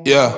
Yeah,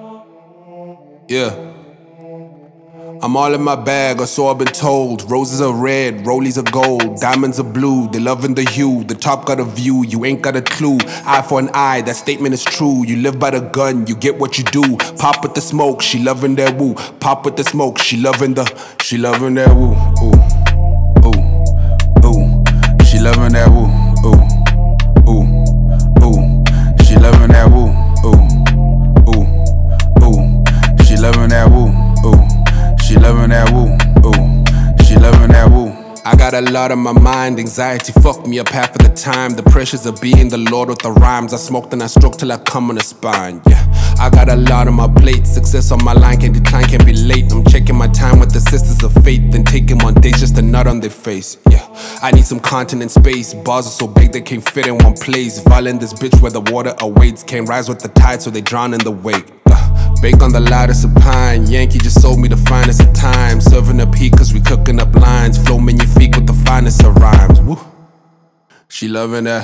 yeah. I'm all in my bag, or so I've been told. Roses are red, rollies are gold, diamonds are blue. They loving the hue, the top got a view. You ain't got a clue. Eye for an eye, that statement is true. You live by the gun, you get what you do. Pop with the smoke, she loving that woo. Pop with the smoke, she loving that woo. Ooh, ooh, ooh. She loving that woo. Ooh, ooh, ooh. She loving that woo. Ooh, ooh, ooh. She loving that woo. Ooh. She loving that woo, ooh. She loving that woo. I got a lot on my mind, anxiety fucked me up half of the time. The pressures of being the Lord with the rhymes. I smoked and I stroke till I come on the spine, yeah. I got a lot on my plate, success on my line, can't decline, can't be late. I'm checking my time with the sisters of faith, then taking on days just a nut on their face, yeah. I need some continent space, bars are so big they can't fit in one place. Violent this bitch where the water awaits, can't rise with the tide so they drown in the wake. Bake on the loudest of pine, Yankee just sold me the finest of time. Serving up heat cause we cooking up lines, flow magnifique with the finest of rhymes, woo. She loving that,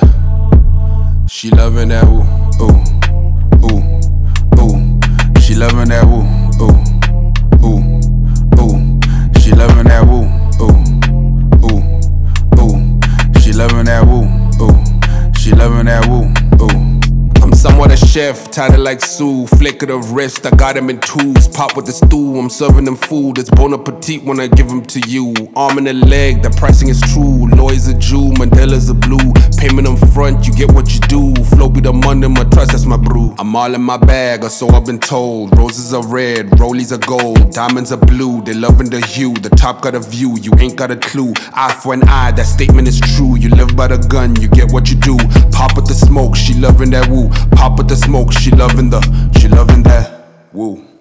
woo, ooh, ooh, ooh. She loving that woo, ooh, ooh, ooh. She loving that woo, ooh, ooh, ooh. She loving that woo, ooh, she loving that woo, ooh. I'm somewhat a chef, titled like Sue. Flick of the wrist, I got him in twos. Pop with the stew, I'm serving them food. It's bon appetit when I give them to you. Arm and a leg, the pricing is true. Lloyd's a Jew, Mandela's a blue. Payment on front, you get what you do. Flow be the money, my trust, that's my brew. I'm all in my bag, or so I've been told. Roses are red, rollies are gold, diamonds are blue. They loving the hue, the top got a view. You ain't got a clue. Eye for an eye, that statement is true. You live by the gun, you get what you do. Pop with the smoke, she loving that woo. Pop with the smoke, she loving that woo.